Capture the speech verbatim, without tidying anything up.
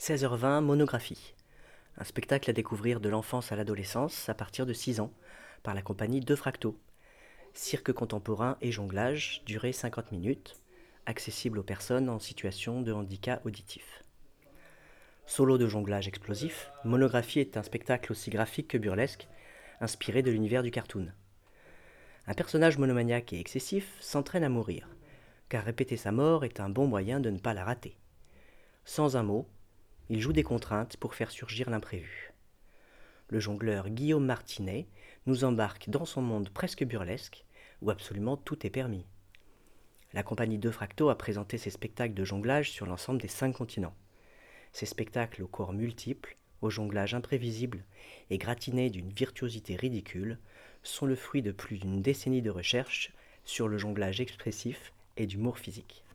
seize heures vingt, Monographie. Un spectacle à découvrir de l'enfance à l'adolescence à partir de six ans, par la compagnie Deux Fractaux. Cirque contemporain et jonglage, durée cinquante minutes, accessible aux personnes en situation de handicap auditif. Solo de jonglage explosif, Monographie est un spectacle aussi graphique que burlesque, inspiré de l'univers du cartoon. Un personnage monomaniaque et excessif s'entraîne à mourir, car répéter sa mort est un bon moyen de ne pas la rater. Sans un mot, il joue des contraintes pour faire surgir l'imprévu. Le jongleur Guillaume Martinet nous embarque dans son monde presque burlesque, où absolument tout est permis. La compagnie Deux Fractaux a présenté ses spectacles de jonglage sur l'ensemble des cinq continents. Ces spectacles aux corps multiples, au jonglage imprévisible et gratiné d'une virtuosité ridicule, sont le fruit de plus d'une décennie de recherche sur le jonglage expressif et d'humour physique.